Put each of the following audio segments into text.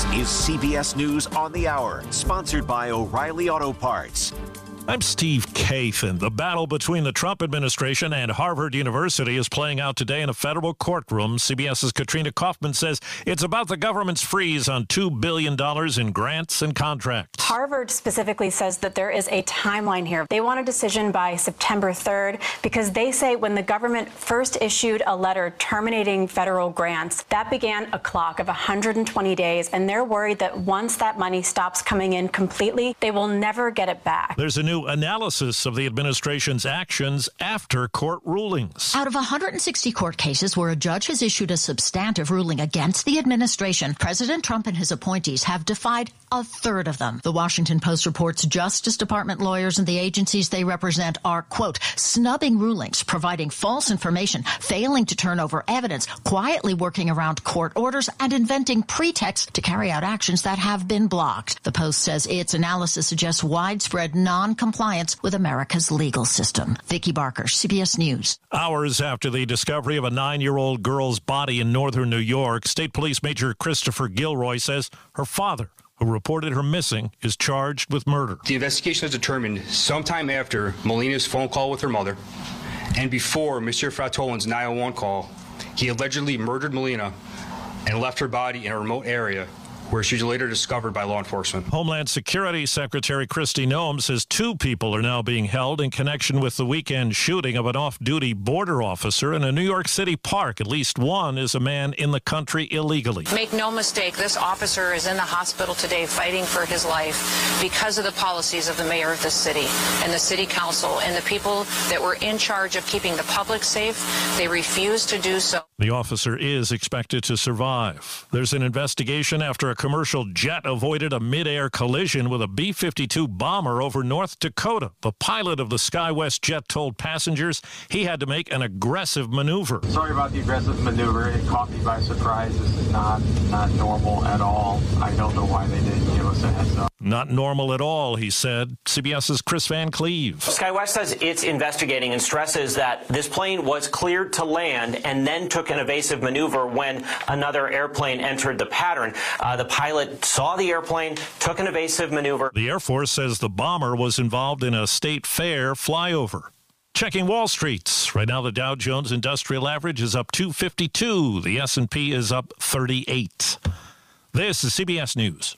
is CBS News on the Hour, sponsored by O'Reilly Auto Parts. I'm Steve Kathan. The battle between the Trump administration and Harvard University is playing out today in a federal courtroom. CBS's Katrina Kaufman says it's about the government's freeze on $2 billion in grants and contracts. Harvard specifically says that there is a timeline here. They want a decision by September 3rd because they say when the government first issued a letter terminating federal grants, that began a clock of 120 days, and they're worried that once that money stops coming in completely, they will never get it back. There's a new analysis of the administration's actions after court rulings. Out of 160 court cases where a judge has issued a substantive ruling against the administration, President Trump and his appointees have defied a third of them. The Washington Post reports Justice Department lawyers and the agencies they represent are, quote, snubbing rulings, providing false information, failing to turn over evidence, quietly working around court orders, and inventing pretexts to carry out actions that have been blocked. The Post says its analysis suggests widespread non-compliance with America's legal system. Vicki Barker, CBS News. Hours after the discovery of a 9-year-old girl's body in northern New York, State Police Major Christopher Gilroy says her father, who reported her missing, is charged with murder. The investigation has determined sometime after Melina's phone call with her mother and before Monsieur Fratolin's 911 call, he allegedly murdered Melina and left her body in a remote area where she was later discovered by law enforcement. Homeland Security Secretary Kristi Noem says 2 people are now being held in connection with the weekend shooting of an off-duty border officer in a New York City park. At least one is a man in the country illegally. Make no mistake, this officer is in the hospital today fighting for his life because of the policies of the mayor of this city and the city council and the people that were in charge of keeping the public safe. They refused to do so. The officer is expected to survive. There's an investigation after a commercial jet avoided a mid-air collision with a B-52 bomber over North Dakota. The pilot of the SkyWest jet told passengers he had to make an aggressive maneuver. Sorry about the aggressive maneuver. It caught me by surprise. This is not normal at all. I don't know why they didn't give us a heads up. Not normal at all, he said. CBS's Chris Van Cleve. SkyWest says it's investigating and stresses that this plane was cleared to land and then took an evasive maneuver when another airplane entered the pattern. The pilot saw the airplane, took an evasive maneuver. The Air Force says the bomber was involved in a state fair flyover. Checking Wall Street. Right now, the Dow Jones Industrial Average is up 252. The S&P is up 38. This is CBS News.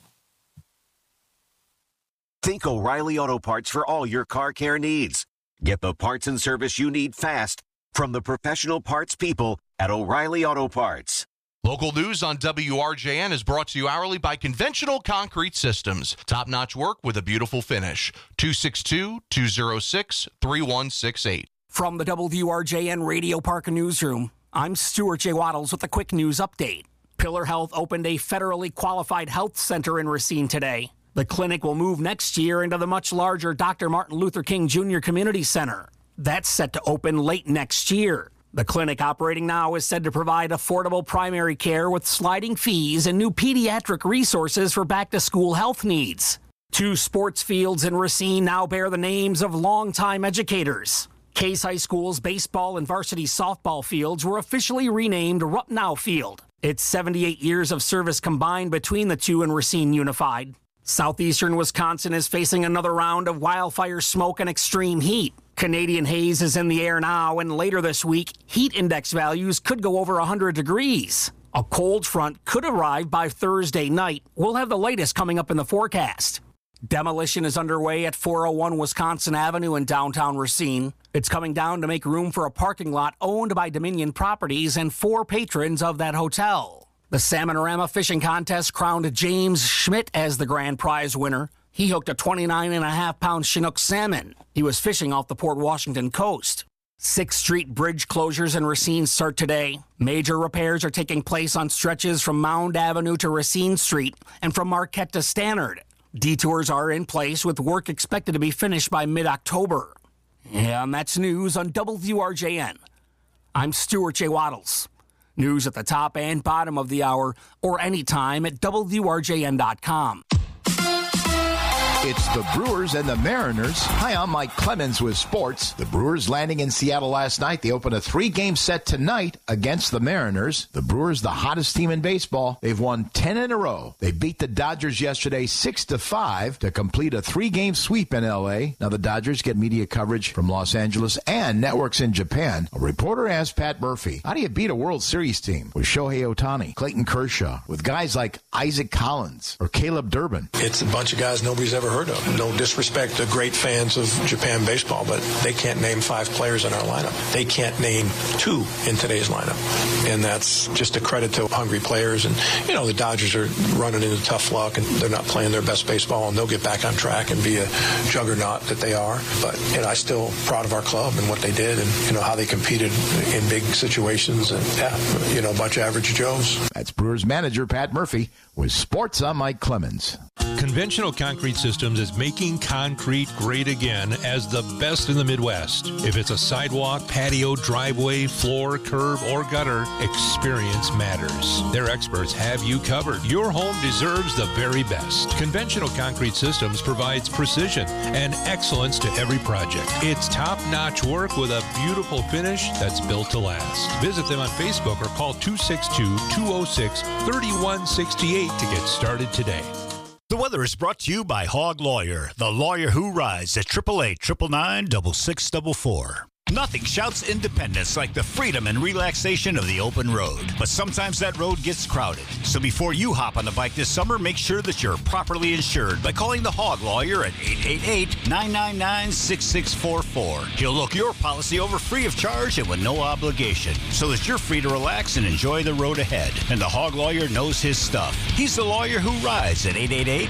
Think O'Reilly Auto Parts for all your car care needs. Get the parts and service you need fast from the professional parts people at O'Reilly Auto Parts. Local news on WRJN is brought to you hourly by Conventional Concrete Systems. Top-notch work with a beautiful finish. 262-206-3168. From the WRJN Radio Park Newsroom, I'm Stuart J. Waddles with a quick news update. Pillar Health opened a federally qualified health center in Racine today. The clinic will move next year into the much larger Dr. Martin Luther King Jr. Community Center. That's set to open late next year. The clinic operating now is said to provide affordable primary care with sliding fees and new pediatric resources for back-to-school health needs. 2 sports fields in Racine now bear the names of longtime educators. Case High School's baseball and varsity softball fields were officially renamed Rupnow Field. It's 78 years of service combined between the two and Racine Unified. Southeastern Wisconsin is facing another round of wildfire smoke and extreme heat. Canadian haze is in the air now, and later this week, heat index values could go over 100 degrees. A cold front could arrive by Thursday night. We'll have the latest coming up in the forecast. Demolition is underway at 401 Wisconsin Avenue in downtown Racine. It's coming down to make room for a parking lot owned by Dominion Properties and 4 patrons of that hotel. The Salmonorama Fishing Contest crowned James Schmidt as the grand prize winner. He hooked a 29.5-pound Chinook salmon. He was fishing off the Port Washington coast. 6th Street bridge closures in Racine start today. Major repairs are taking place on stretches from Mound Avenue to Racine Street and from Marquette to Stannard. Detours are in place with work expected to be finished by mid-October. And that's news on WRJN. I'm Stuart J. Waddles. News at the top and bottom of the hour or anytime at WRJN.com. It's the Brewers and the Mariners. Hi, I'm Mike Clemens with sports. The Brewers landing in Seattle last night. They open a 3-game set tonight against the Mariners. The Brewers, the hottest team in baseball. They've won 10 in a row. They beat the Dodgers yesterday 6-5 to complete a 3-game sweep in L.A. Now the Dodgers get media coverage from Los Angeles and networks in Japan. A reporter asked Pat Murphy, how do you beat a World Series team with Shohei Ohtani, Clayton Kershaw, with guys like Isaac Collins or Caleb Durbin? It's a bunch of guys nobody's ever heard of. No disrespect to great fans of Japan baseball, but they can't name 5 players in our lineup. They can't name 2 in today's lineup. And that's just a credit to hungry players. And, you know, the Dodgers are running into tough luck, and they're not playing their best baseball, and they'll get back on track and be a juggernaut that they are. But, you know, I'm still proud of our club and what they did and, you know, how they competed in big situations. And, yeah, you know, a bunch of average Joes. That's Brewers manager Pat Murphy with sports. I'm Mike Clemens. Conventional Concrete Systems is making concrete great again as the best in the Midwest. If it's a sidewalk, patio, driveway, floor, curb, or gutter, experience matters. Their experts have you covered. Your home deserves the very best. Conventional Concrete Systems provides precision and excellence to every project. It's top-notch work with a beautiful finish that's built to last. Visit them on Facebook or call 262-206-3168 to get started today. The weather is brought to you by Hog Lawyer, the lawyer who rides at 888-999-6644. Nothing shouts independence like the freedom and relaxation of the open road. But sometimes that road gets crowded. So before you hop on the bike this summer, make sure that you're properly insured by calling the Hog Lawyer at 888-999-6644. He'll look your policy over free of charge and with no obligation, so that you're free to relax and enjoy the road ahead. And the Hog Lawyer knows his stuff. He's the lawyer who rides at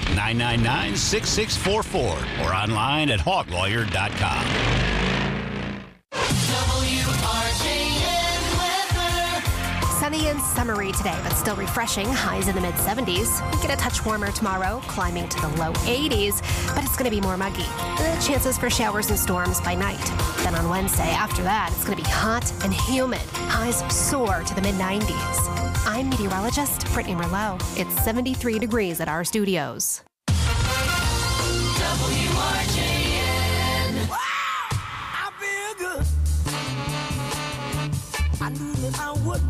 888-999-6644 or online at hoglawyer.com. Sunny and summery today, but still refreshing. Highs in the mid-70s. We get a touch warmer tomorrow, climbing to the low 80s, but it's going to be more muggy. Chances for showers and storms by night. Then on Wednesday, after that, it's going to be hot and humid. Highs soar to the mid-90s. I'm meteorologist Brittany Merlot. It's 73 degrees at our studios. WRJN. Wow, I feel good. I knew that I wouldn't.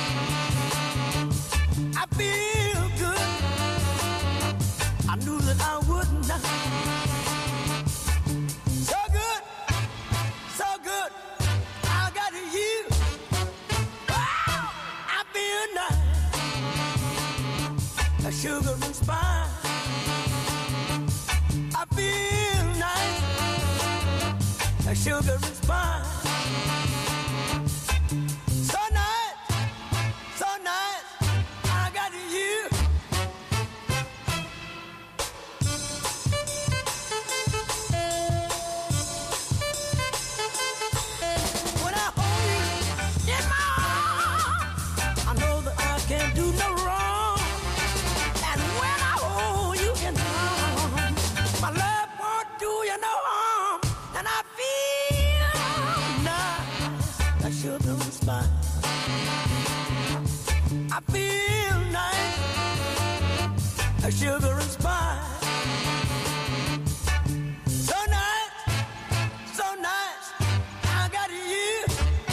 I feel good. I knew that I wouldn't. So good, so good. I got you. Wow, I feel nice. A sugar and spice. I feel nice. A sugar and spice. I feel nice, a sugar and spice. So nice, I got you.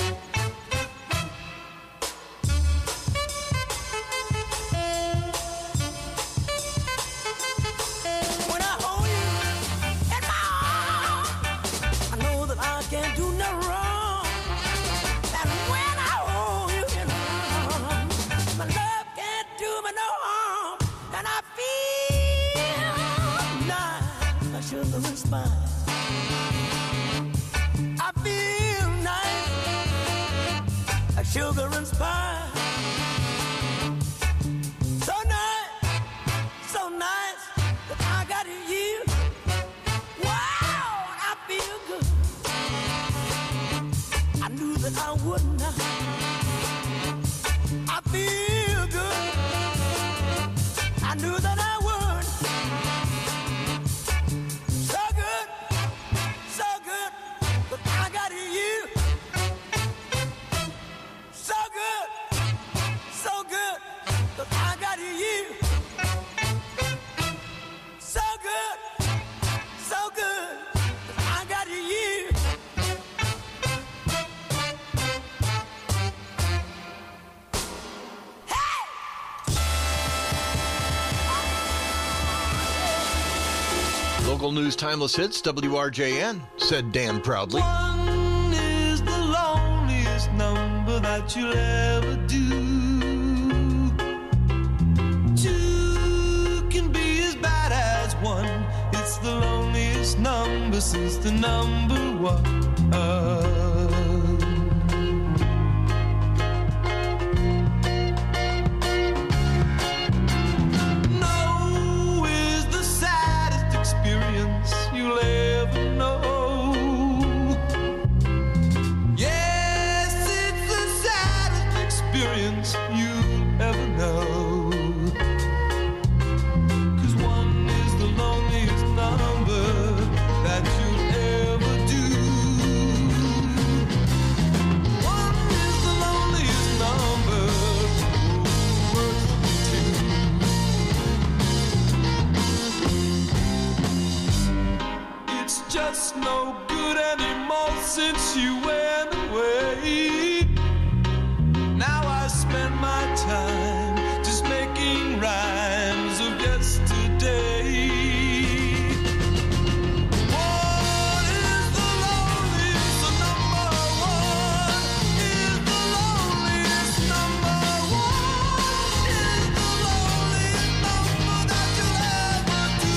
When I hold you in my arms, I know that I can't do no wrong. Sugar and spice. I feel nice, a sugar and spice. So nice that I got you. Wow, I feel good. I knew that I wouldn't. I feel good. I knew that I would. Local news, timeless hits, WRJN, said Dan proudly. One is the loneliest number that you'll ever do. Two can be as bad as one. It's the loneliest number since the number one. No is the saddest experience you'll ever know. Yes, it's the saddest experience you'll ever know. 'Cause one is the loneliest number that you'll ever do. One is the loneliest number, worse than two. It's just no good anymore since you went away. Now I spend my time just making rhymes of yesterday. One is the loneliest number, one is the loneliest number, one is the loneliest number that you'll ever do.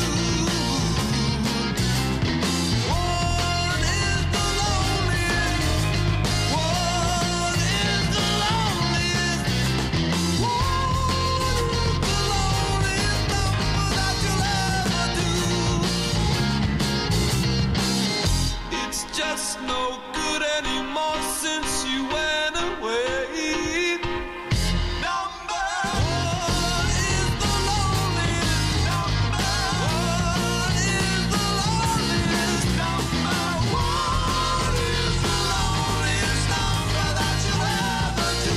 One is the loneliest, one is the loneliest, one is the loneliest number that you'll ever do. It's just no good anymore since you went away. Number one is the loneliest number. One is the loneliest number. One is the loneliest number that you'll ever do.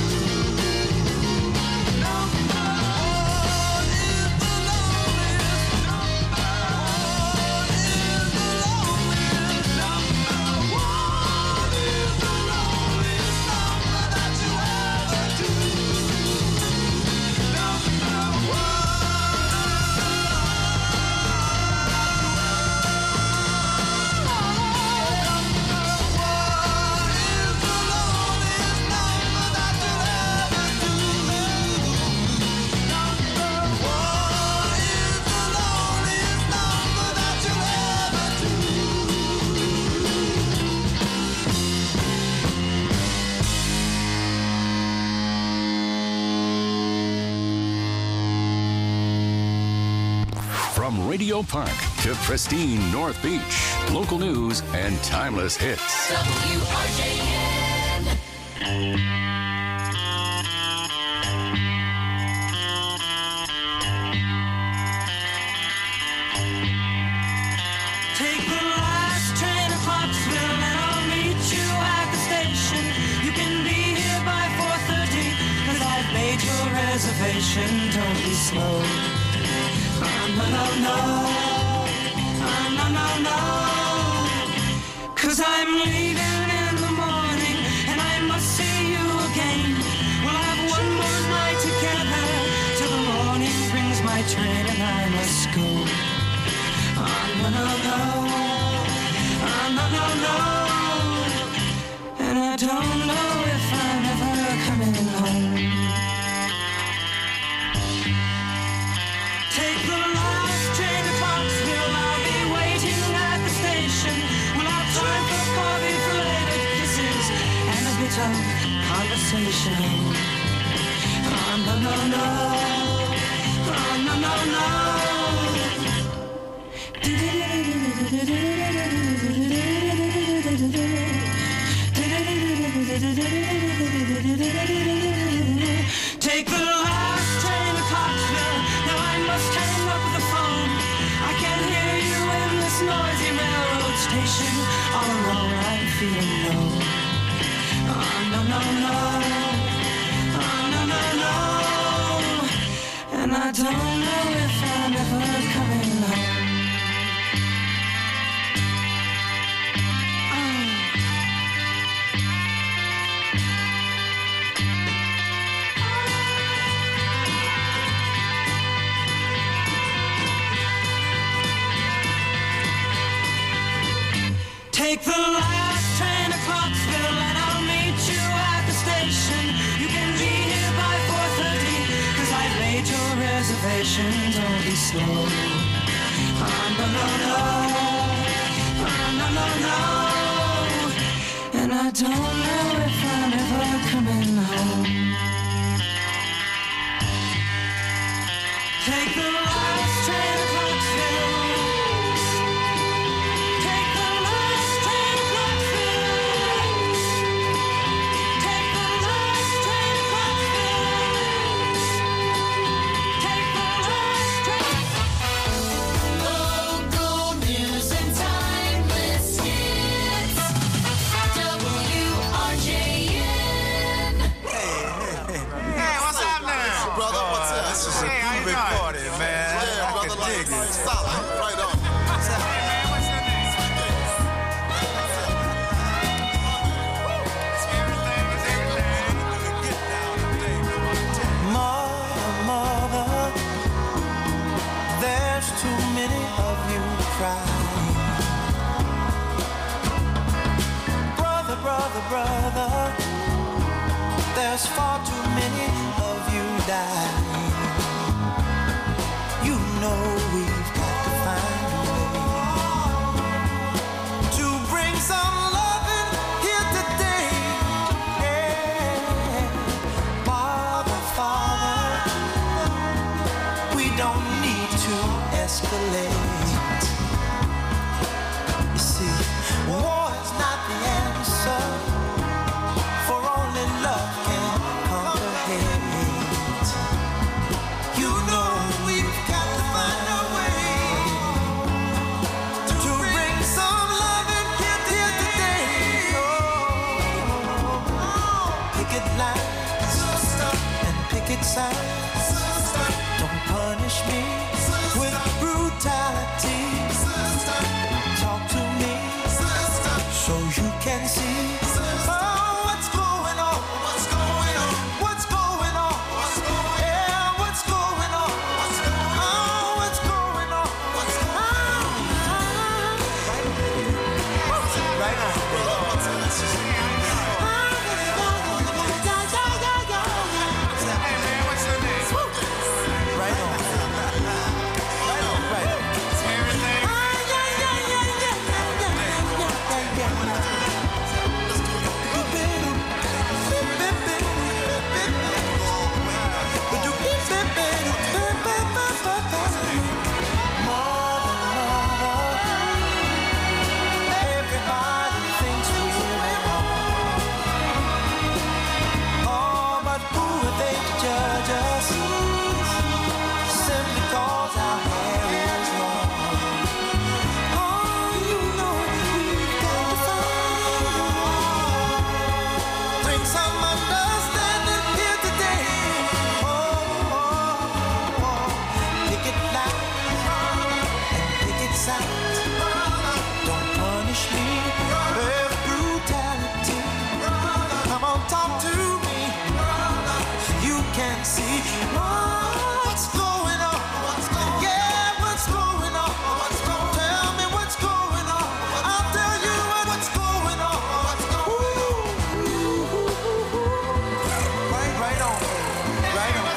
Number one is the loneliest number. One is the loneliest number. One is the loneliest number that you'll ever do. From Radio Park to pristine North Beach, local news and timeless hits. Take the last train to Clarksville and I'll meet you at the station. You can be here by 4:30 'cause I've made your reservation. Don't be slow. No, no, no. No, no, no. 'Cause I'm leaving in the morning and I must see you again. We'll have one more night together till the morning brings my train and I must go. No, no, no. No, no, no. And I don't know if I'm ever coming home. Take the last train to Clarksville. I'll be waiting at the station. We'll have time for coffee, flavoured kisses, and a bit of conversation. No, no, no. No, no, no. Take the last train to Clarksville. Now I must hang up the phone. I can hear you in this noisy railroad station. All alone I'm feeling low. No, no, no. No, no, no. And I don't know if I'm ever coming home. Take the last train to Clarksville and I'll meet you at the station. You can be here by 4:30, 'cause I've made your reservation. Don't be slow. No, no, no. No, no, no. And I don't know if I'm ever coming home. Take the last train to Clarksville. Take the last train to Clarksville. Take the last train to Clarksville. Take the last train. Local news and timeless hits. WRJN. Hey, what's happening? Brother, what's up? This is a big party, man. Yeah, brother, I can dig it. Solid. Right on. Hey, man, what's your name? Mother, there's too many of you crying. Brother, there's far too many of you dying. You know we've got to find a way to bring some loving here today. Yeah. Father, we don't need to escalate. You see, war is not the answer, for only love can conquer hate. You know we've got to find a way to bring some love in here today. Picket lines and picket signs. Don't punish me with brutality. Talk to me so you can see. What's going on? What's going on? What's going on? What's going on? Yeah, what's going on? What's going on? What's going on? What's going on? Right on. Hey man, what's your name? Right on. Right on. Right on. Everything. Everybody thinks we're wrong. Oh, but who are they to judge us? Simply 'cause our hair is long. Oh, you know we've got to find. Bring some understanding here today. Picket lines and picket signs. Don't punish me with brutality. Come on, talk to me. You can see what's going on. Yeah, what's going on? Tell me what's going on. I'll tell you what's going on. Right on. Right on.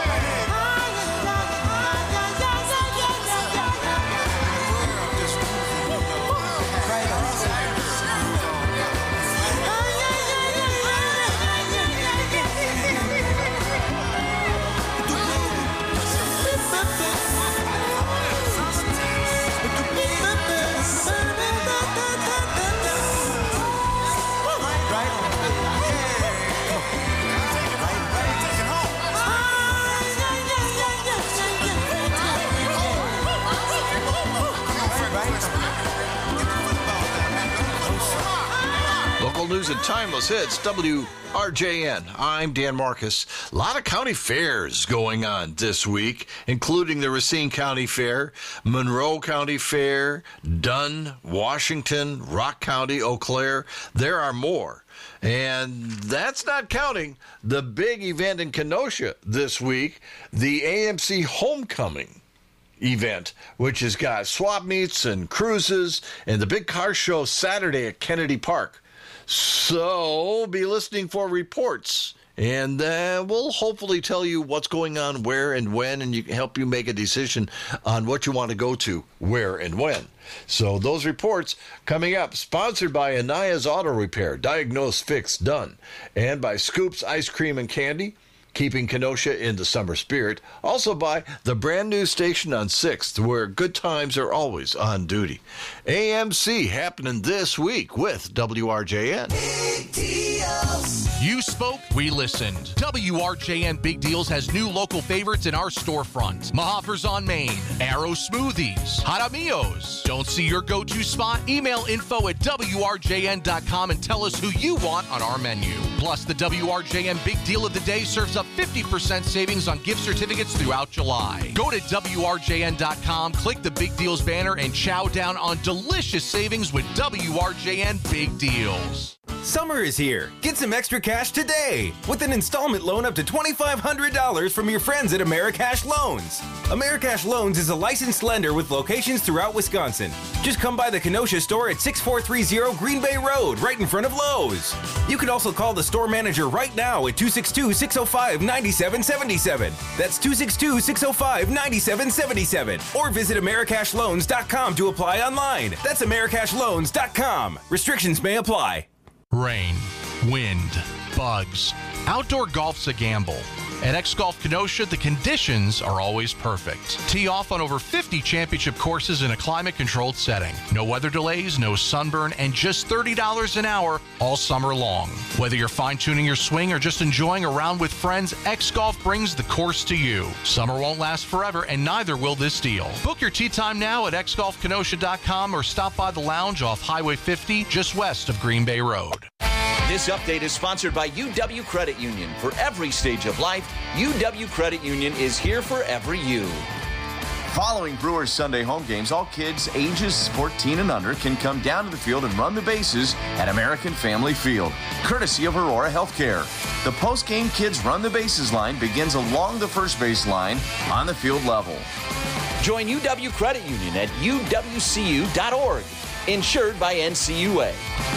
Local news and timeless hits, WRJN. I'm Dan Marcus. A lot of county fairs going on this week, including the Racine County Fair, Monroe County Fair, Dunn, Washington, Rock County, Eau Claire. There are more. And that's not counting the big event in Kenosha this week, the AMC Homecoming. event, which has got swap meets and cruises and the big car show Saturday at Kennedy Park. So be listening for reports, and we'll hopefully tell you what's going on, where and when, and help you make a decision on what you want to go to, where and when. So those reports coming up, sponsored by Anaya's Auto Repair, Diagnose, Fix, Done, and by Scoops Ice Cream and Candy, keeping Kenosha in the summer spirit. Also by the brand new station on 6th, where good times are always on duty. AMC happening this week with WRJN. Big deals. You spoke, we listened. WRJN Big Deals has new local favorites in our storefront. Mahafers on Main, Arrow Smoothies, Jaramillos. Don't see your go-to spot? Email info@WRJN.com and tell us who you want on our menu. Plus, the WRJN Big Deal of the Day serves up 50% savings on gift certificates throughout July. Go to WRJN.com, click the Big Deals banner, and chow down on delicious savings with WRJN Big Deals. Summer is here. Get some extra cash today with an installment loan up to $2,500 from your friends at Americash Loans. Americash Loans is a licensed lender with locations throughout Wisconsin. Just come by the Kenosha store at 6430 Green Bay Road, right in front of Lowe's. You can also call the store manager right now at 262-605-9777. That's 262-605-9777. Or visit AmericashLoans.com to apply online. That's AmericashLoans.com. Restrictions may apply. Rain, wind, bugs. Outdoor golf's a gamble. At X-Golf Kenosha, the conditions are always perfect. Tee off on over 50 championship courses in a climate-controlled setting. No weather delays, no sunburn, and just $30 an hour all summer long. Whether you're fine-tuning your swing or just enjoying a round with friends, X-Golf brings the course to you. Summer won't last forever, and neither will this deal. Book your tee time now at xgolfkenosha.com or stop by the lounge off Highway 50, just west of Green Bay Road. This update is sponsored by UW Credit Union. For every stage of life, UW Credit Union is here for every you. Following Brewers Sunday home games, all kids ages 14 and under can come down to the field and run the bases at American Family Field, courtesy of Aurora Healthcare. The post-game Kids Run the Bases line begins along the first base line on the field level. Join UW Credit Union at uwcu.org, insured by NCUA.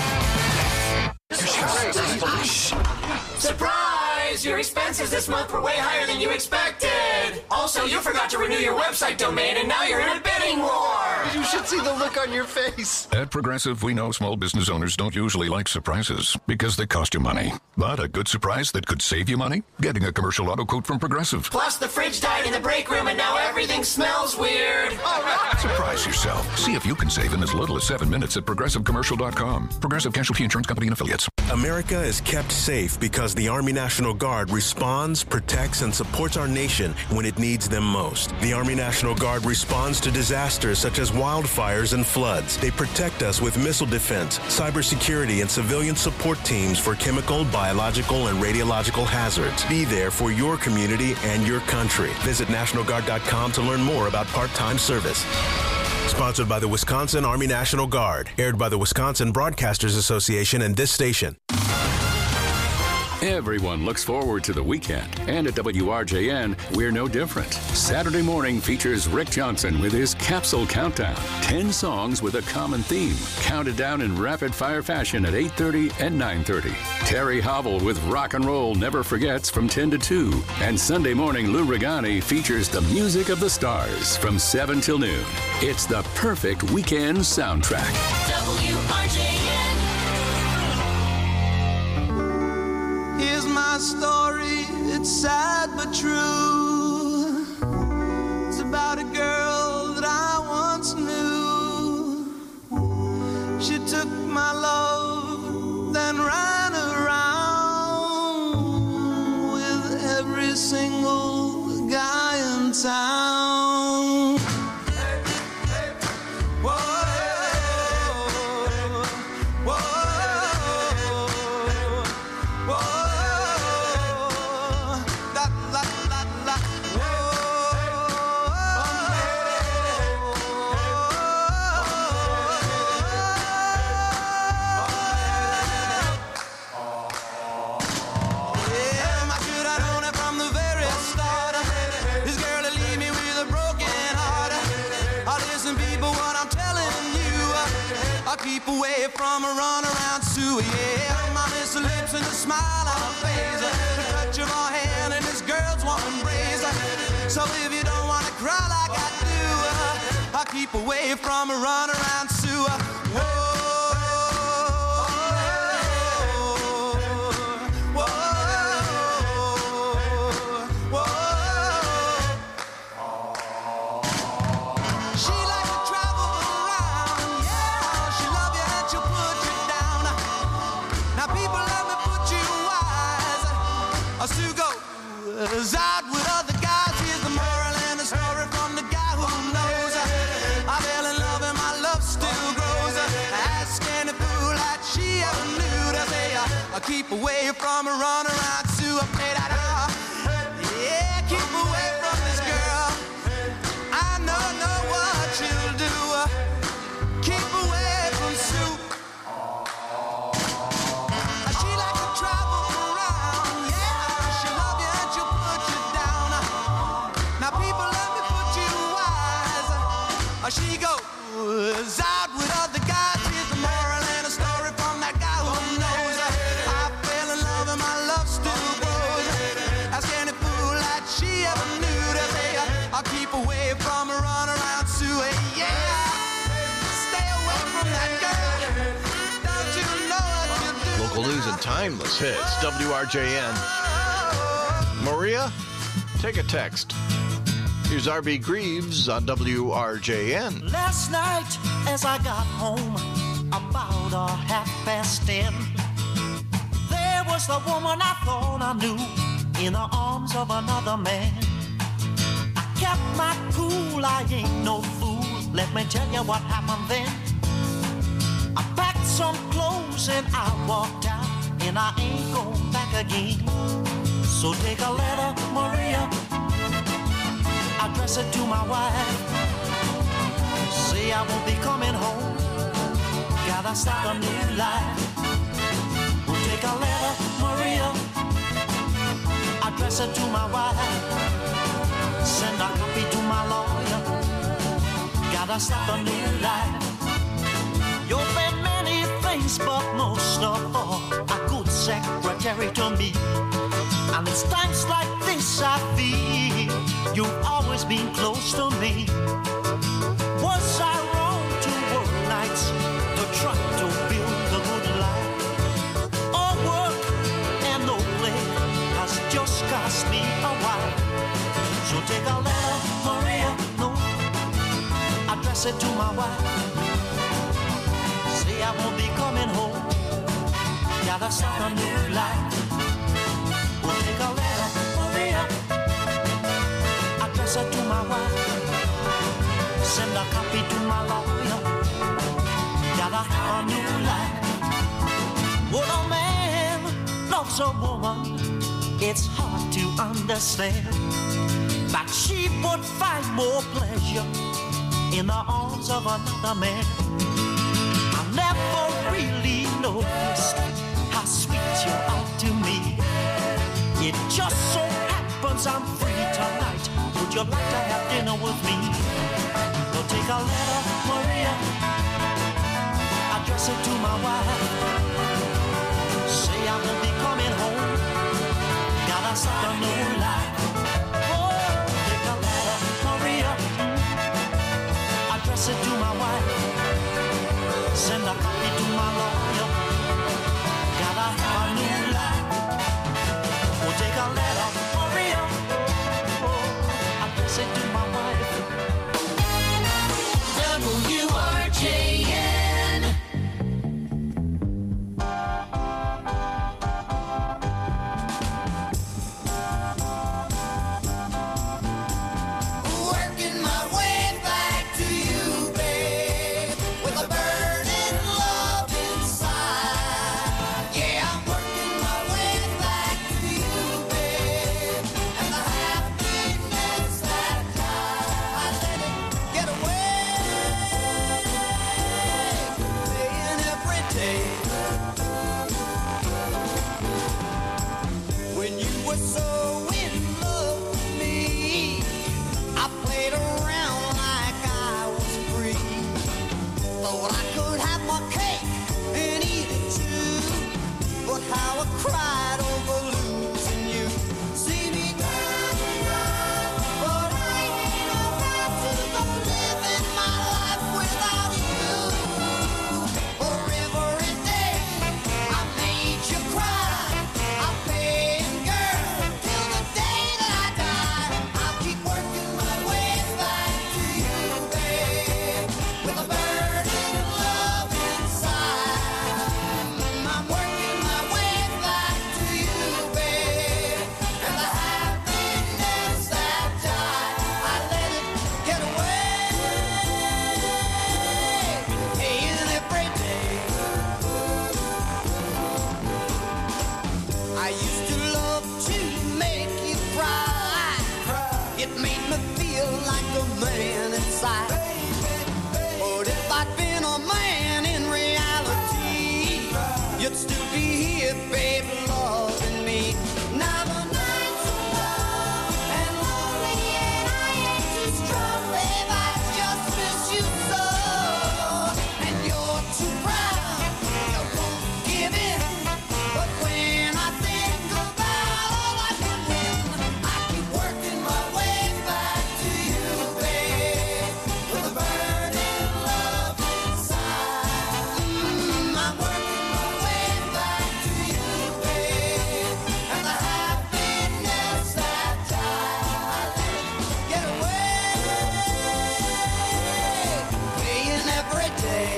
Surprise! Your expenses this month were way higher than you expected! Also, you forgot to renew your website domain and now you're in a bidding war! You should see the look on your face. At Progressive, we know small business owners don't usually like surprises because they cost you money. But a good surprise that could save you money? Getting a commercial auto quote from Progressive. Plus, the fridge died in the break room and now everything smells weird! Surprise yourself. See if you can save in as little as 7 minutes at ProgressiveCommercial.com. Progressive Casualty Insurance Company and Affiliates. America is kept safe because the Army National Guard responds, protects, and supports our nation when it needs them most. The Army National Guard responds to disasters such as wildfires and floods. They protect us with missile defense, cybersecurity, and civilian support teams for chemical, biological, and radiological hazards. Be there for your community and your country. Visit NationalGuard.com to learn more about part-time service. Sponsored by the Wisconsin Army National Guard. Aired by the Wisconsin Broadcasters Association and this station. Everyone looks forward to the weekend, and at WRJN, we're no different. Saturday morning features Rick Johnson with his Capsule Countdown. 10 songs with a common theme, counted down in rapid-fire fashion at 8:30 and 9:30. Terry Hobble with Rock and Roll Never Forgets from 10 to 2. And Sunday morning, Lou Regani features the music of the stars from 7 till noon. It's the perfect weekend soundtrack. WRJN. Here's my story, it's sad but true. It's about a girl that I once knew. She took my love, then ran around with every single guy in town. keep away from a runaround Sue, yeah. My miss her lips and a smile on her face, the touch of her hand and this girl's warm embrace. So if you don't wanna cry like I do, I'll keep away from a runaround Sue. Whoa. Sue goes out with other guys. Here's the moral and the story from the guy who knows. I fell in love and my love still grows. Ask any fool that she ever knew to say, I keep away from a runaround Sue. I play that out. Yeah, keep away from this girl. I know what she'll do. Keep away from Sue. She like to travel around, yeah. She'll love you and she'll put you down. Now people, let me put you wise. She goes out with other guys. Here's the moral and a story from that guy who knows. I fell in love and my love still grows. Ask any fool that she ever knew to say, I'll keep away from a runaround Sue, yeah. Stay away from that girl. Don't you know what you do? Local news and timeless hits. WRJN. Maria, take a text. Here's R.B. Greaves on WRJN. Last night as I got home, about 10:30, there was the woman I thought I knew in the arms of another man. I kept my cool, I ain't no fool. Let me tell you what happened then. I packed some clothes and I walked out, and I ain't going back again. So take a letter, Maria, address it to my wife. Say I won't be coming home, gotta start a new life. We'll take a letter, Maria, address it to my wife. Send a copy to my lawyer, gotta start a new life. You've been many things, but most of all, a good secretary to me. And it's times like this I feel you've always been close to me. Was I wrong to work nights to try to build a good life? All work and no play has just cost me a while. So take a letter, Maria, no, address it to my wife. Say I won't be coming home, gotta start a new life. We'll take a letter, Maria, address it to my wife. Send a copy to my lawyer, gotta have a new life. When a man loves a woman, it's hard to understand that she would find more pleasure in the arms of another man. I never really noticed how sweet you are to me. It just so happens I'm free tonight. Would you like to have dinner with me? Well, take a letter, Maria, address it to my wife. Say I won't be coming home, gotta start a new life. Oh, take a letter, Maria, address it to my wife. Send a copy to my lawyer, gotta have a new life. We'll take a letter, Maria, address it to my wife. WRJN. man inside. But if I'd been a man in reality, you'd still be here, baby, loving me. Now the nights are long and lonely, and I ain't too strong, babe. I just miss you so. And you're too proud, you won't give in. But when I think about all I can win, I keep working my way back to you, babe, with a burning love inside. I'm working my way back to you, babe, and the happiness that darling get away, playing every day.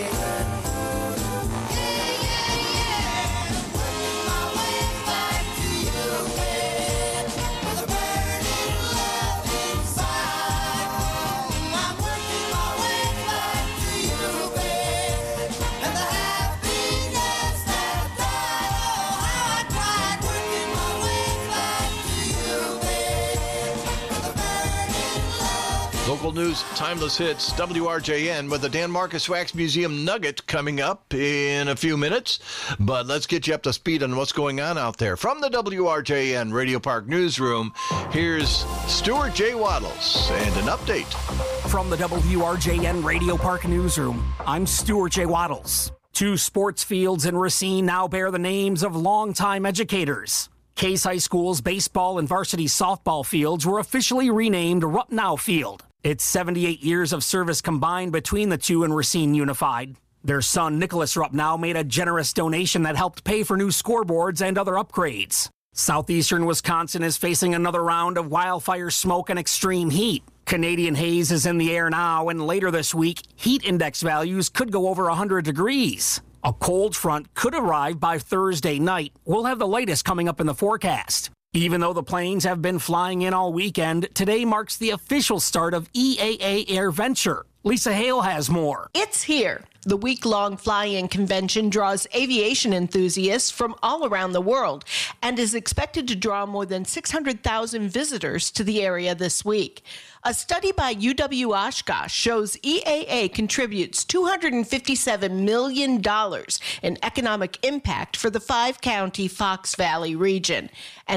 Working my way back to you, babe, with a burning love inside. I'm working my way back to you, babe, and the happiness that died. Oh, how I cried, working my way back to you, babe, with a burning love. Local news, timeless hits, WRJN with the Dan Marcus Wax Museum Nugget coming up in a few minutes. But let's get you up to speed on what's going on out there. From the WRJN Radio Park Newsroom, here's Stuart J. Waddles and an update. From the WRJN Radio Park Newsroom, I'm Stuart J. Waddles. 2 sports fields in Racine now bear the names of longtime educators. Case High School's baseball and varsity softball fields were officially renamed Rupnow Field. It's 78 years of service combined between the two and Racine Unified. Their son, Nicholas Rupnow, made a generous donation that helped pay for new scoreboards and other upgrades. Southeastern Wisconsin is facing another round of wildfire smoke and extreme heat. Canadian haze is in the air now, and later this week, heat index values could go over 100 degrees. A cold front could arrive by Thursday night. We'll have the latest coming up in the forecast. Even though the planes have been flying in all weekend, today marks the official start of EAA AirVenture. Lisa Hale has more. It's here. The week-long fly-in convention draws aviation enthusiasts from all around the world and is expected to draw more than 600,000 visitors to the area this week. A study by UW Oshkosh shows EAA contributes $257 million in economic impact for the 5-county Fox Valley region and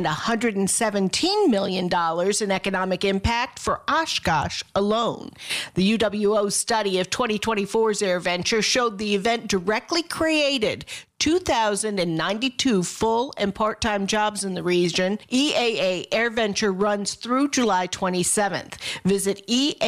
$117 million in economic impact for Oshkosh alone. The UWO study of 2024's AirVenture showed the event directly created 2,092 full and part-time jobs in the region. EAA AirVenture runs through July 27th. Visit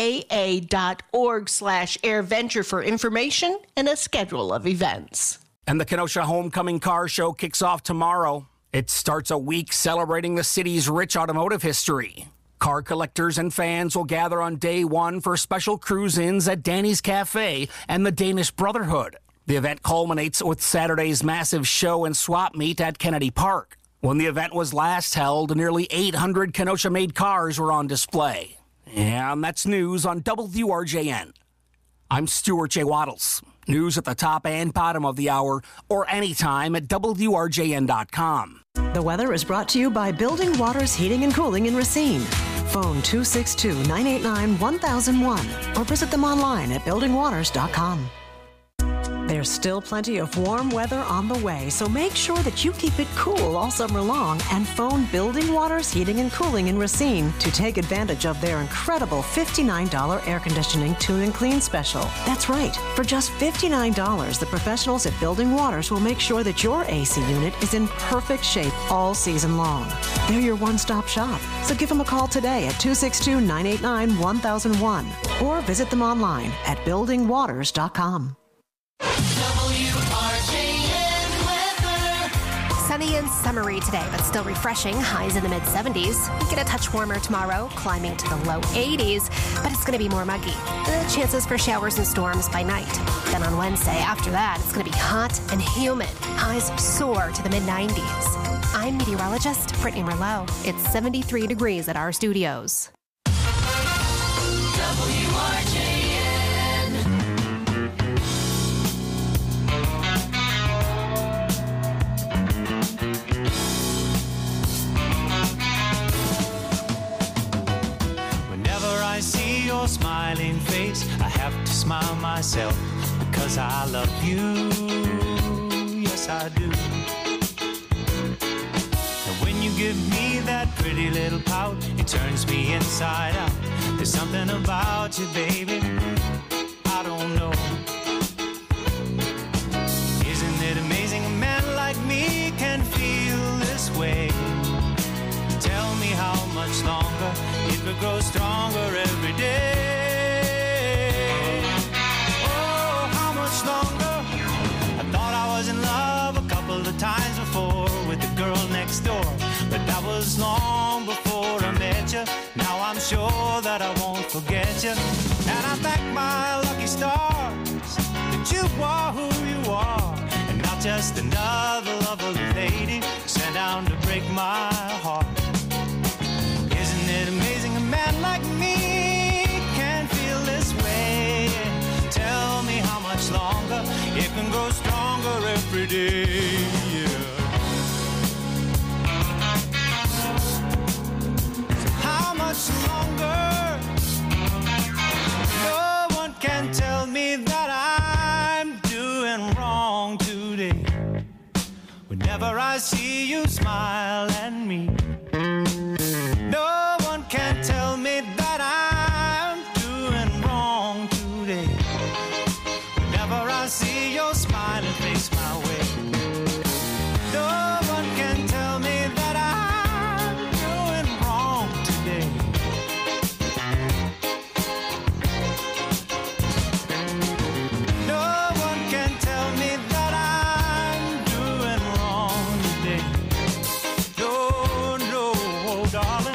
eaa.org/AirVenture for information and a schedule of events. And the Kenosha Homecoming Car Show kicks off tomorrow. It starts a week celebrating the city's rich automotive history. Car collectors and fans will gather on day one for special cruise-ins at Danny's Cafe and the Danish Brotherhood. The event culminates with Saturday's massive show and swap meet at Kennedy Park. When the event was last held, nearly 800 Kenosha-made cars were on display. And that's news on WRJN. I'm Stuart J. Waddles. News at the top and bottom of the hour or anytime at WRJN.com. The weather is brought to you by Building Waters Heating and Cooling in Racine. Phone 262-989-1001 or visit them online at buildingwaters.com. There's still plenty of warm weather on the way, so make sure that you keep it cool all summer long and phone Building Waters Heating and Cooling in Racine to take advantage of their incredible $59 air conditioning tune and clean special. That's right. For just $59, the professionals at Building Waters will make sure that your AC unit is in perfect shape all season long. They're your one-stop shop, so give them a call today at 262-989-1001 or visit them online at buildingwaters.com. Sunny and summery today, but still refreshing. Highs in the mid-70s. We get a touch warmer tomorrow, climbing to the low 80s, but it's going to be more muggy. The chances for showers and storms by night. Then on Wednesday, after that, it's going to be hot and humid. Highs soar to the mid-90s. I'm meteorologist Brittany Merlot. It's 73 degrees at our studios. I see your smiling face, I have to smile myself because I love you. Yes, I do. And when you give me that pretty little pout, it turns me inside out. There's something about you, baby, I don't know. Isn't it amazing a man like me can feel this way? Tell me how much longer it will grow stronger every day. Oh, how much longer? I thought I was in love a couple of times before with the girl next door, but that was long before I met you. Now I'm sure that I won't forget you, and I thank my lucky stars that you are who you are, and not just another lovely lady sent down to break my heart. Isn't it amazing a man like me can feel this way? Tell me how much longer it can grow stronger every day. Yeah. So how much longer? No one can tell me that I'm doing wrong today. Whenever I see you smile at me, no one can tell me that I'm doing wrong today. Whenever I see your smiling face my way, no one can tell me that I'm doing wrong today. No one can tell me that I'm doing wrong today. No, no, darling.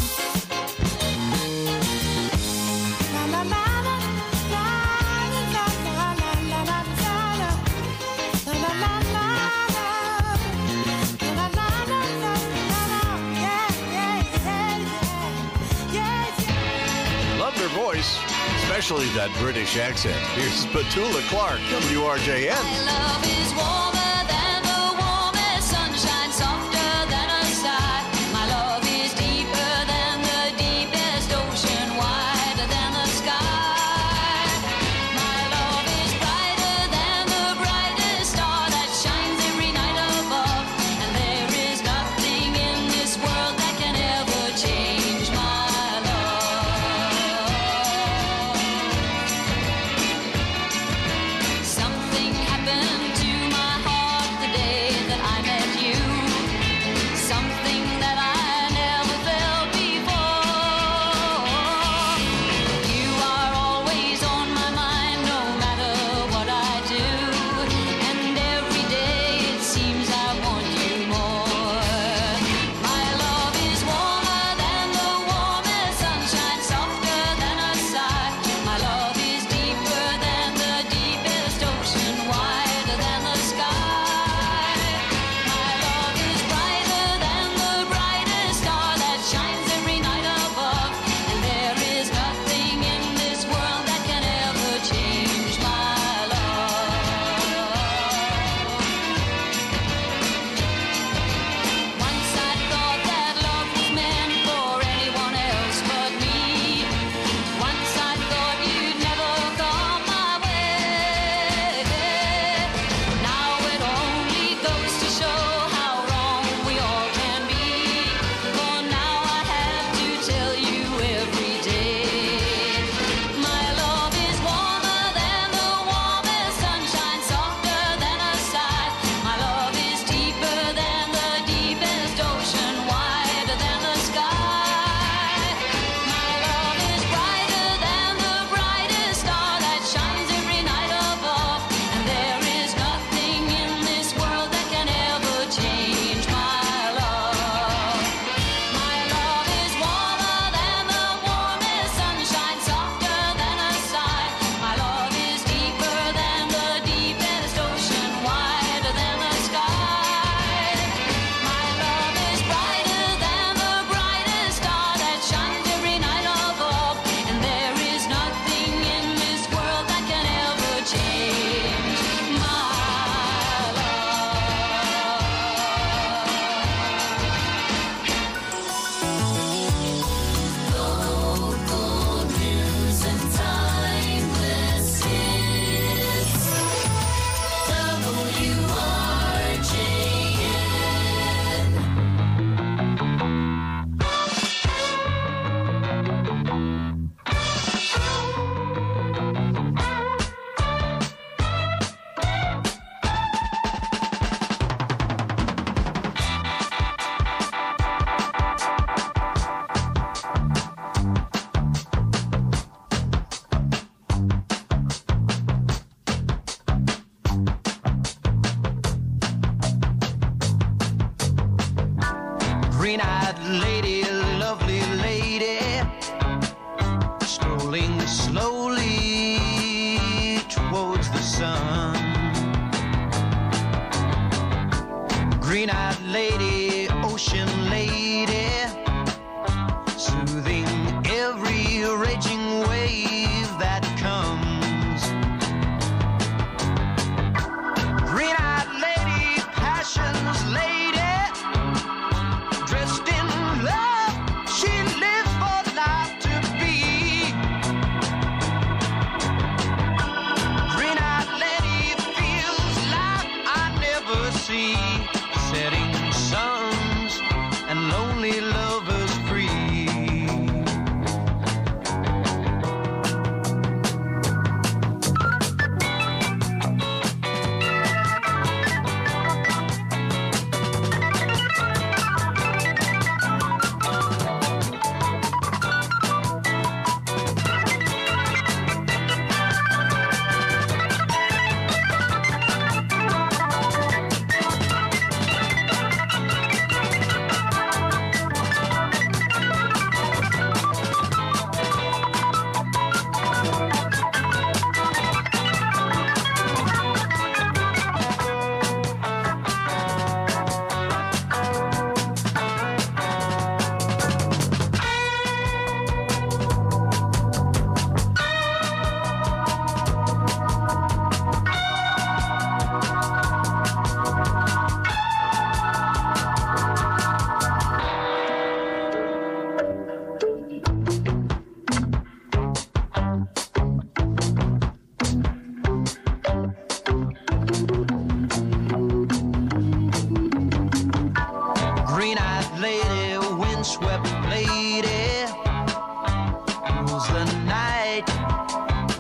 Love their voice, especially that British accent. Here's Petula Clark, WRJN. My love is warmer than the warmest sunshine, softer than a sigh. My love is deeper than the deepest ocean, wider than the sky. My love is brighter than the brightest star that shines every night above. And there is nothing in this world that can ever change my love. Something happened to my heart.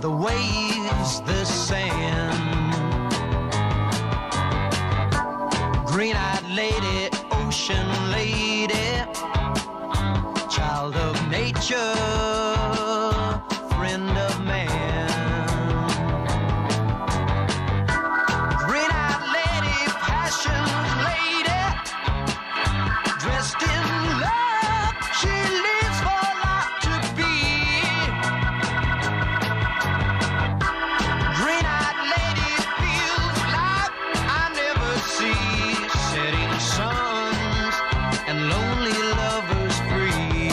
the waves, the sand. Green-eyed lady, ocean lady, child of nature, friend of man. Green-eyed lady, passion lady, dressed in love, she lives for life to be. Green-eyed lady feels like I never see. Setting suns and lonely lovers free.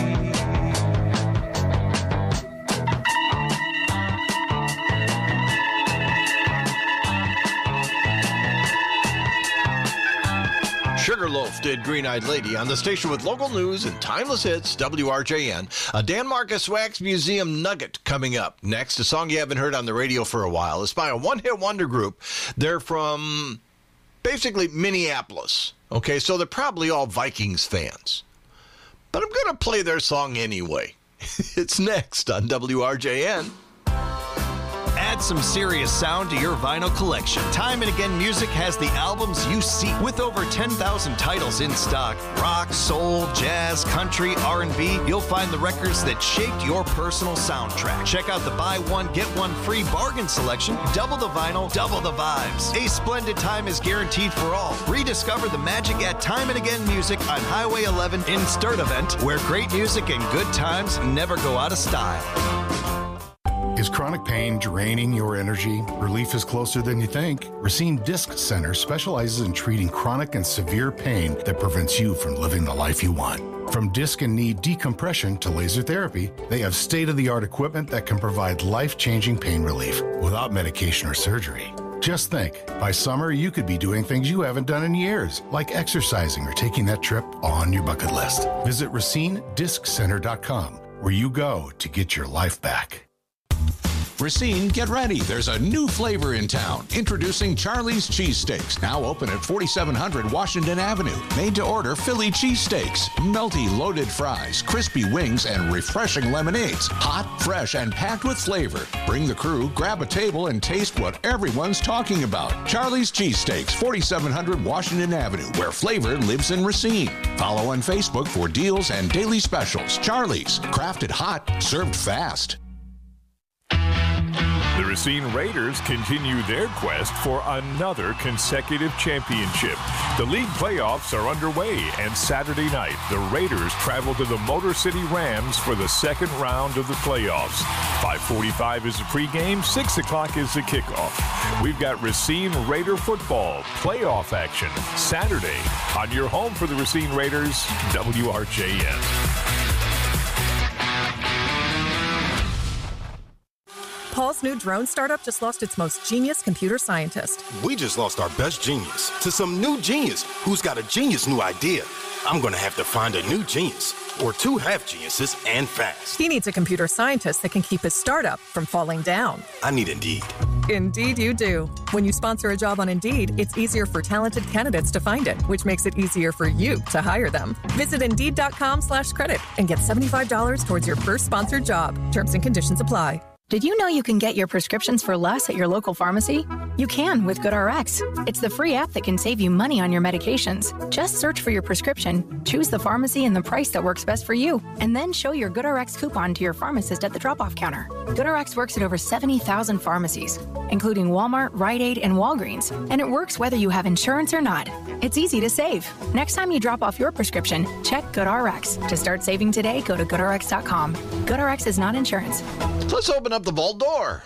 Sugarloaf did Green-Eyed Lady on the station with local news and timeless hits, WRJN. A Dan Marcus Wax Museum nugget coming up. Next, a song you haven't heard on the radio for a while. It's by a one-hit wonder group. They're from basically Minneapolis. Okay, so they're probably all Vikings fans. But I'm going to play their song anyway. It's next on WRJN. Add some serious sound to your vinyl collection. Time and Again Music has the albums you seek. With over 10,000 titles in stock, rock, soul, jazz, country, R&B, you'll find the records that shaped your personal soundtrack. Check out the buy one, get one free bargain selection. Double the vinyl, double the vibes. A splendid time is guaranteed for all. Rediscover the magic at Time and Again Music on Highway 11 in Sturtevant, where great music and good times never go out of style. Is chronic pain draining your energy? Relief is closer than you think. Racine Disc Center specializes in treating chronic and severe pain that prevents you from living the life you want. From disc and knee decompression to laser therapy, they have state-of-the-art equipment that can provide life-changing pain relief without medication or surgery. Just think, by summer you could be doing things you haven't done in years, like exercising or taking that trip on your bucket list. Visit RacineDiscCenter.com, where you go to get your life back. Racine, get ready. There's a new flavor in town. Introducing Charlie's Cheesesteaks. Now open at 4700 Washington Avenue. Made to order Philly cheesesteaks. Melty loaded fries, crispy wings, and refreshing lemonades. Hot, fresh, and packed with flavor. Bring the crew, grab a table, and taste what everyone's talking about. Charlie's Cheesesteaks, 4700 Washington Avenue, where flavor lives in Racine. Follow on Facebook for deals and daily specials. Charlie's, crafted hot, served fast. The Racine Raiders continue their quest for another consecutive championship. The league playoffs are underway, and Saturday night, the Raiders travel to the Motor City Rams for the second round of the playoffs. 5:45 is the pregame, 6 o'clock is the kickoff. We've got Racine Raider football playoff action Saturday on your home for the Racine Raiders, WRJN. Paul's new drone startup just lost its most genius computer scientist. We just lost our best genius to some new genius who's got a genius new idea. I'm going to have to find a new genius, or two half geniuses, and fast. He needs a computer scientist that can keep his startup from falling down. I need Indeed. Indeed you do. When you sponsor a job on Indeed, it's easier for talented candidates to find it, which makes it easier for you to hire them. Visit Indeed.com/credit and get $75 towards your first sponsored job. Terms and conditions apply. Did you know you can get your prescriptions for less at your local pharmacy? You can with GoodRx. It's the free app that can save you money on your medications. Just search for your prescription, choose the pharmacy and the price that works best for you, and then show your GoodRx coupon to your pharmacist at the drop-off counter. GoodRx works at over 70,000 pharmacies, including Walmart, Rite Aid, and Walgreens, and it works whether you have insurance or not. It's easy to save. Next time you drop off your prescription, check GoodRx. To start saving today, go to GoodRx.com. GoodRx is not insurance. Let's open up the vault door.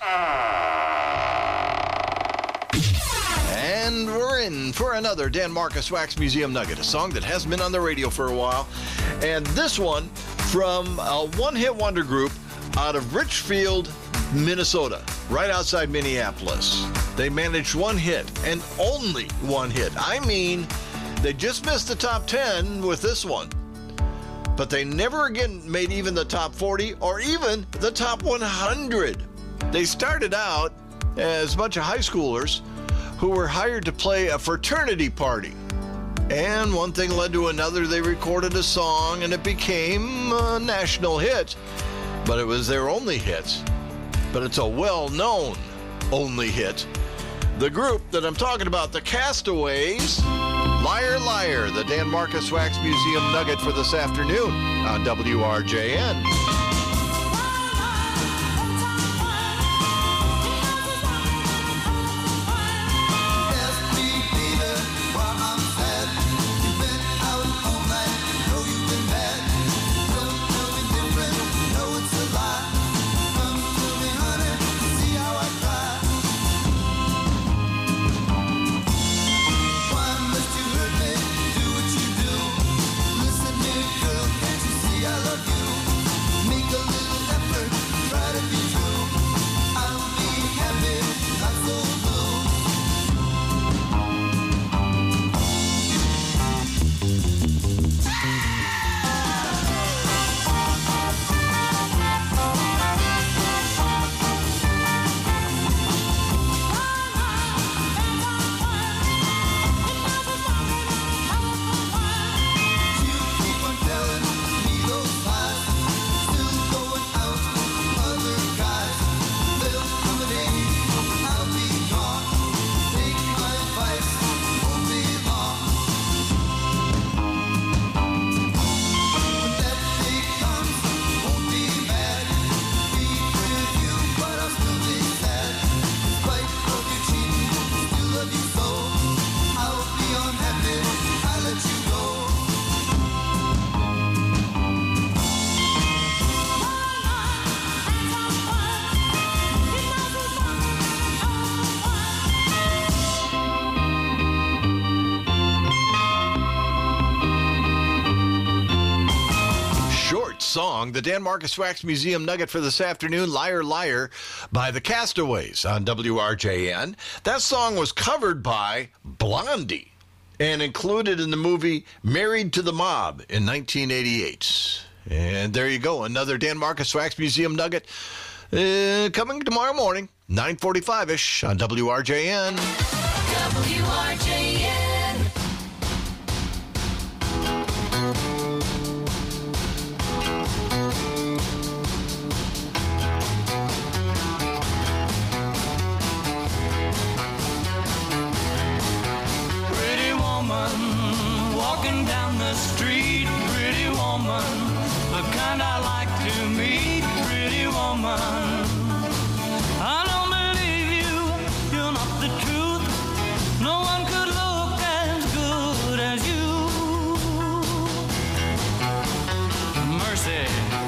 And we're in for another Dan Marcus Wax Museum Nugget, a song that hasn't been on the radio for a while. And this one from a one-hit wonder group out of Richfield, Minnesota, right outside Minneapolis. They managed one hit, and only one hit. I mean, they just missed the top 10 with this one. But they never again made even the top 40 or even the top 100. They started out as a bunch of high schoolers who were hired to play a fraternity party. And one thing led to another. They recorded a song and it became a national hit. But it was their only hit. but it's a well-known only hit. The group that I'm talking about, the Castaways, Liar Liar, the Dan Marcus Wax Museum nugget for this afternoon on WRJN. Song, the Dan Marcus Wax Museum nugget for this afternoon, Liar Liar by the Castaways on WRJN. That song was covered by Blondie and included in the movie Married to the Mob in 1988. And there you go, another Dan Marcus Wax Museum nugget coming tomorrow morning, 9:45-ish on WRJN. WRJN. Walking down the street, pretty woman, the kind I like to meet, pretty woman. I don't believe you, you're not the truth. No one could look as good as you. Mercy.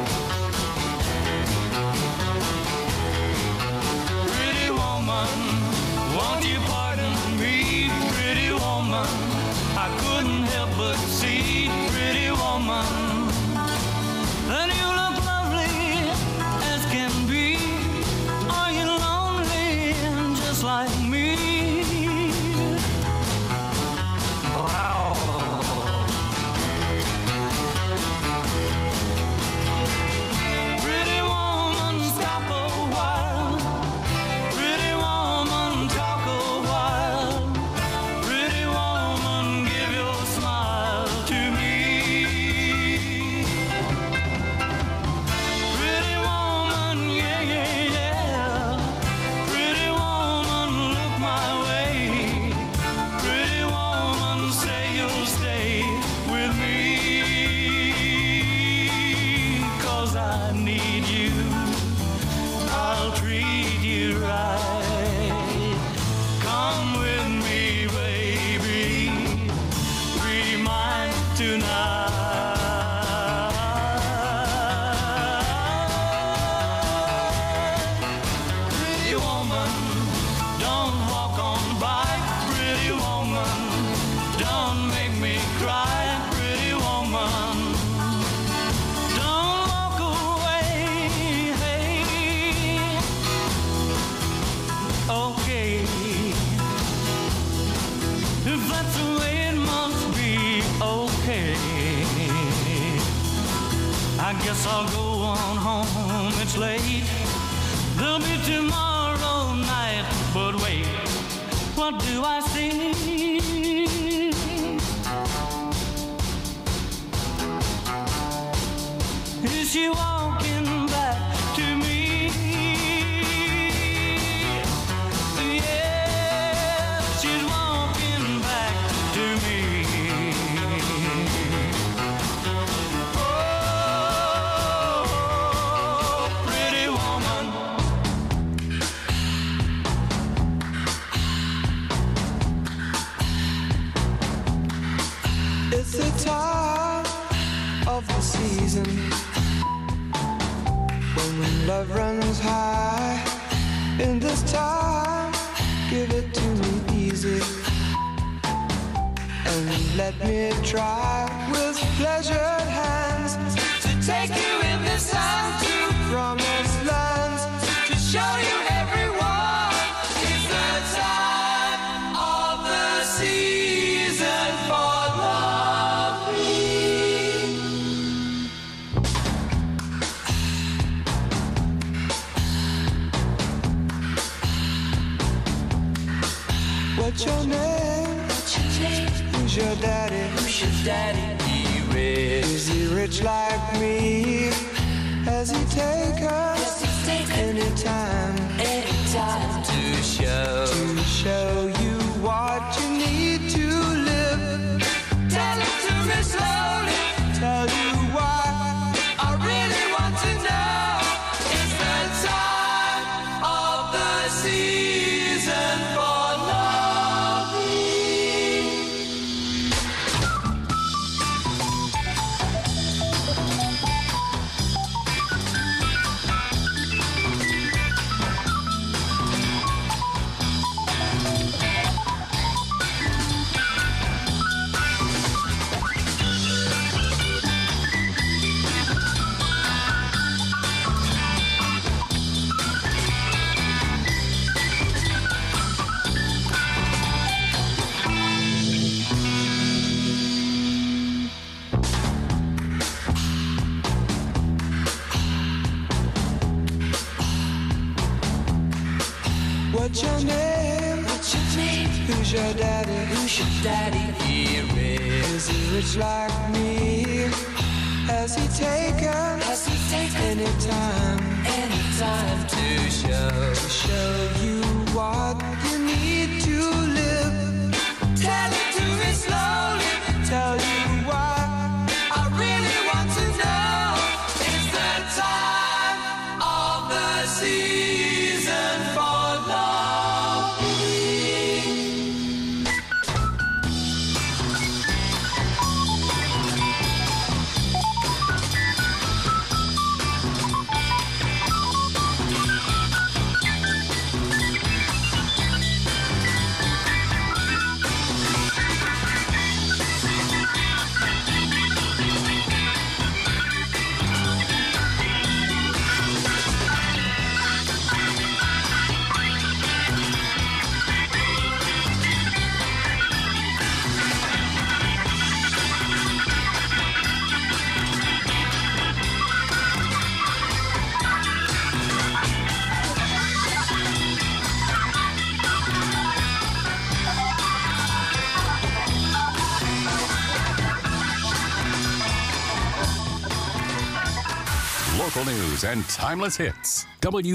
Pretty woman, won't you pardon me, pretty woman? I couldn't help but see, pretty woman, that you look lovely as can be. Are you lonely just like me? Wow. Pretty woman, stop a while. Pretty woman, talk a while. Pretty woman, give your smile to me. Pretty woman, yeah, yeah, yeah. Pretty woman, look my way. Pretty woman, say you'll stay with me. 'Cause I need you. I'll treat you right. Come with me, baby. Be mine tonight. Pretty woman, don't walk on by. Pretty woman, don't make me cry. Pretty woman, don't walk away. Hey. Okay. If that's the way it must be, okay. I guess I'll go on home, it's late. There'll be tomorrow night, but wait, what do I see? Is she walking back to me? season when love runs high. In this time, give it to me easy, and let me try with pleasured hands to take you in this time to promised lands, to show you everyone it's the time of the season for loving. What's your name? Who's your daddy? Who's your daddy? He rich. Is he rich like me? Has he take us anytime to show you what you need to live? Tell it to me slowly. Tell you why I really want to know. It's the time of the season for loving. What's your name? What's your name? Who's your daddy? Who's your daddy? He rich. Is he rich like me? Has he taken anytime to show you what you need to live? Tell it to me slowly. Tell you why I really want to know. It's the time of the season for loving. Local news and timeless hits.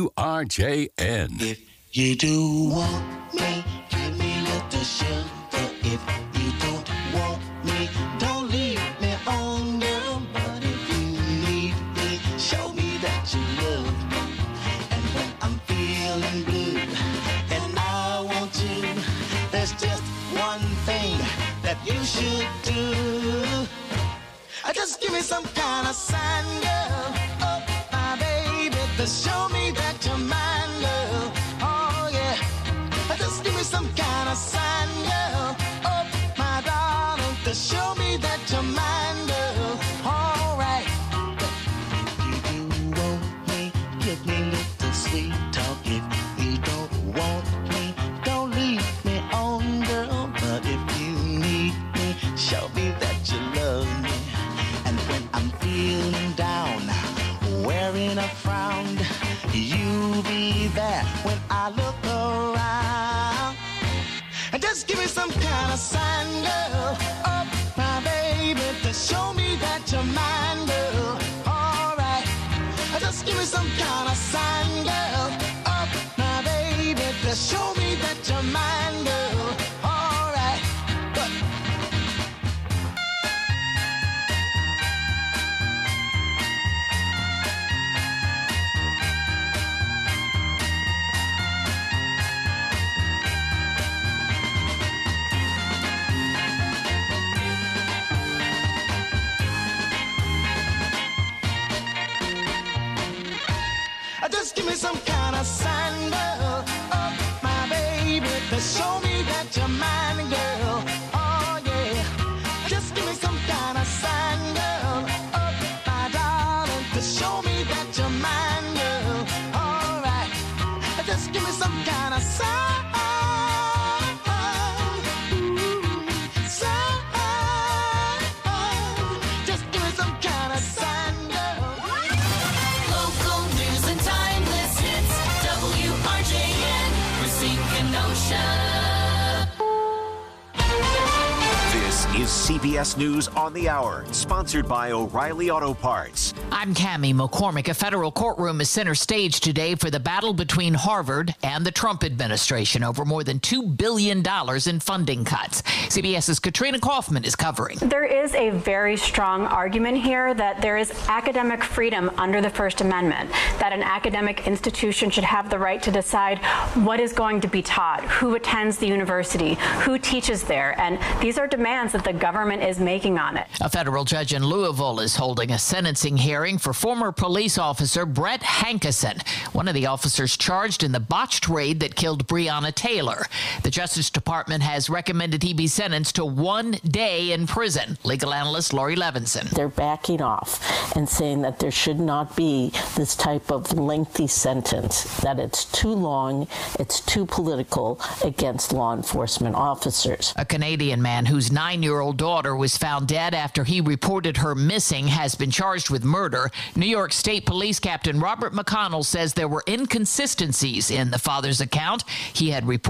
WRJN. If you do want me, give me a little sugar. If you don't want me, don't leave me on your But if you need me, show me that you love me. And when I'm feeling blue and I want you, there's just one thing that you should do. Just give me some kind of sign, girl. Oh, my baby, to show me that you're mine, girl. Oh, yeah. Just give me some kind of sign, girl. Oh, my darling, to show me that you're mine, girl. All right. If you want me, give me a little sweet talk. If you don't want me, don't leave me on, girl. But if you need me, show me that you love me. And when I'm feeling down, wearing a frown, you be there when I look around. And just give me some kind of sign, girl. Oh, my baby, to show me that you're mine, girl. All right. Just give me some kind of sign, girl. Oh, my baby, to show me that you're mine, girl. All right. But Just give me some kind of sign, girl. Oh, my baby, to show me that you're mine, girl. Oh, yeah. Just give me some kind of sign, girl. Oh, my darling, to show me that you're mine, girl. All right. Just give me some kind of sign. Just give me some kind of sign, girl. Local news and timeless hits. WRJN, Racine, Kenosha. This is CBS News on the Hour, sponsored by O'Reilly Auto Parts. I'm Cammie McCormick. A federal courtroom is center stage today for the battle between Harvard and the Trump administration over more than $2 billion in funding cuts. CBS's Katrina Kaufman is covering. There is a very strong argument here that there is academic freedom under the First Amendment, that an academic institution should have the right to decide what is going to be taught, who attends the university, who teaches there, and these are demands that the government is making on it. A federal judge in Louisville is holding a sentencing hearing for former police officer Brett Hankison, one of the officers charged in the botched raid that killed Breonna Taylor. The Justice Department has recommended he be sentenced to 1 day in prison. Legal analyst Lori Levinson. They're backing off and saying that there should not be this type of lengthy sentence, that it's too long, it's too political against law enforcement officers. A Canadian man whose 9-year-old daughter was found dead after he reported her missing has been charged with murder. New York State Police Captain Robert McConnell says there were inconsistencies in the father's account. He had reported